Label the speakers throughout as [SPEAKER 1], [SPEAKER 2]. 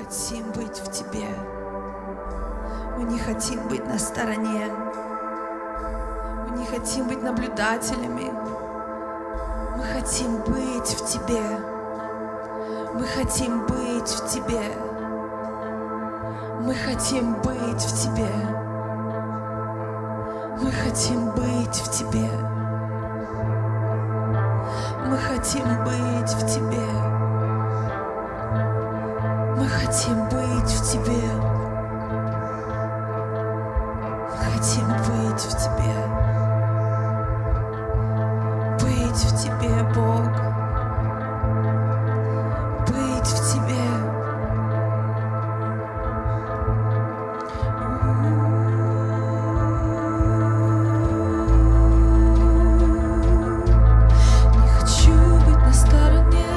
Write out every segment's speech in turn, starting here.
[SPEAKER 1] хотим быть в Тебе. Мы не хотим быть на стороне. Мы не хотим быть наблюдателями. Мы хотим быть в Тебе. Мы хотим быть в Тебе. Мы хотим быть в Тебе. Мы хотим быть в Тебе. Мы хотим быть в Тебе. Мы хотим быть в Тебе. Мы хотим быть в Тебе. Быть в Тебе, Бог. Быть в Тебе. Не хочу быть на стороне.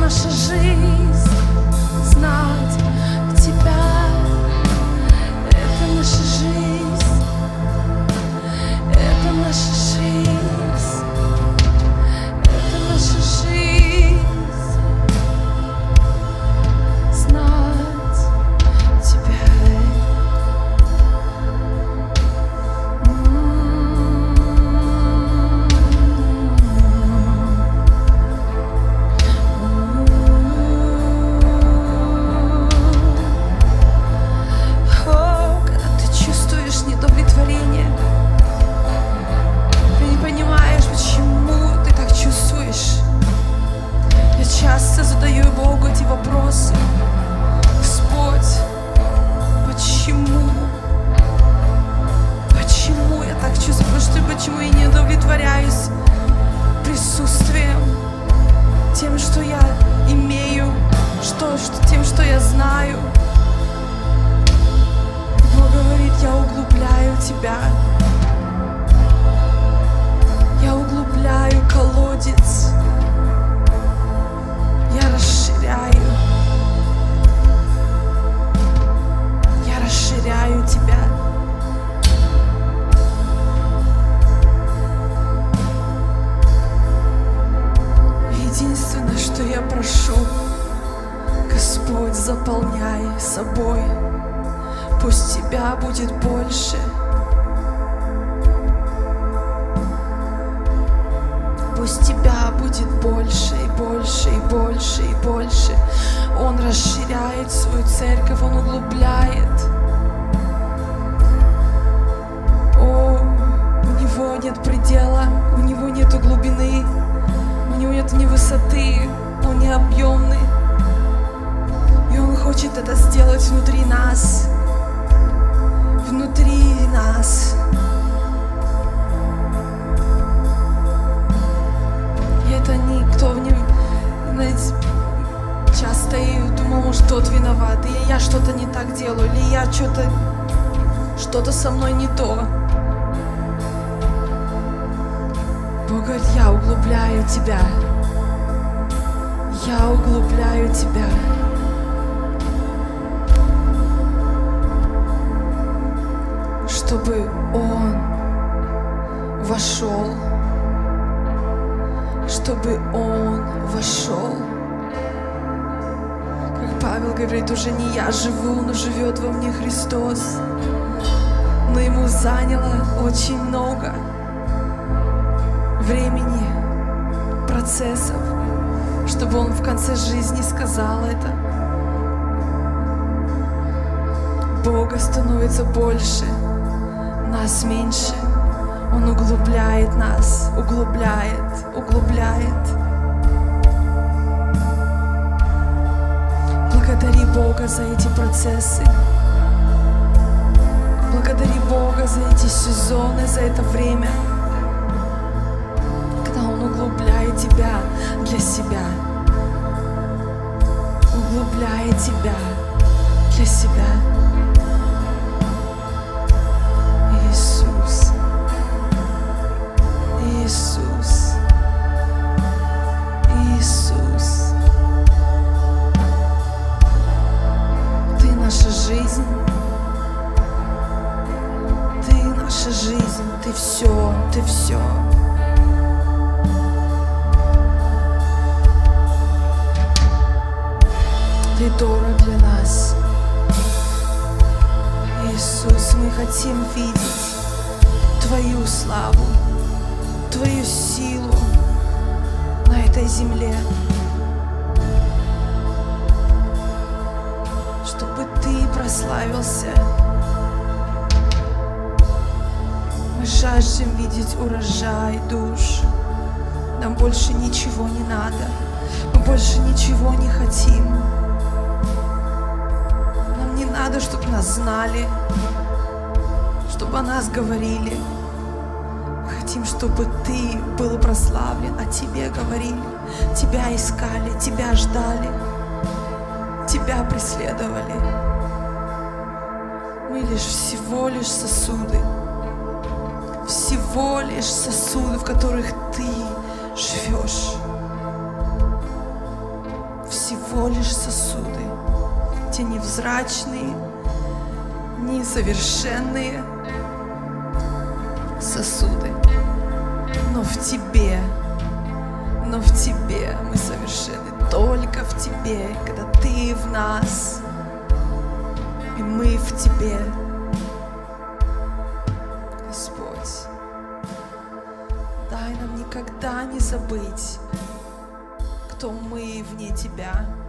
[SPEAKER 1] наша жизнь, знать Тебя. Это наша жизнь, это наша жизнь, это наша жизнь, знать Тебя. Часто задаю Богу эти вопросы. Господь, почему? Почему я так чувствую? Почему я не удовлетворяюсь присутствием, тем, что я имею, тем, что я знаю? Бог говорит, я углубляю тебя. Я углубляю колодец. Я расширяю тебя. Единственное, что я прошу, Господь, заполняй собой. Пусть тебя будет больше. Пусть тебя будет больше и больше и больше и больше. Он расширяет свою церковь, Он углубляет. О, у Него нет предела, у Него нет глубины, у Него нет ни высоты, Он не объемный. И Он хочет это сделать внутри нас. Внутри нас. Это никто не... Знаете, часто я думала, может, тот виноват, или я что-то не так делаю, или я что-то со мной не то. Бог говорит, я углубляю тебя. Я углубляю тебя. Чтобы Он вошел. Чтобы Он вошел. Как Павел говорит, уже не я живу, но живет во мне Христос. Но Ему заняло очень много времени, процессов, чтобы Он в конце жизни сказал это. Бога становится больше, нас меньше. Он углубляет нас, углубляет. Благодари Бога за эти процессы. Благодари Бога за эти сезоны, за это время, когда Он углубляет тебя для себя. Углубляет тебя для себя. Иисус. Иисус. Иисус. Ты наша жизнь. Ты наша жизнь. Ты все. Ты все. Ты дорог для нас. Иисус, мы хотим видеть Твою славу, Твою силу на этой земле, чтобы Ты прославился. Мы жаждем видеть урожай душ. Нам больше ничего не надо. Мы больше ничего не хотим. Нам не надо, чтобы нас знали, чтобы о нас говорили. Мы хотим, чтобы Ты был прославлен, о Тебе говорили, Тебя искали, Тебя ждали, Тебя преследовали. Мы всего лишь сосуды, в которых Ты живешь. всего лишь сосуды, те невзрачные, несовершенные сосуды. Но в Тебе мы совершенны, только в Тебе, когда Ты в нас, и мы в Тебе. Господь, дай нам никогда не забыть, кто мы вне Тебя.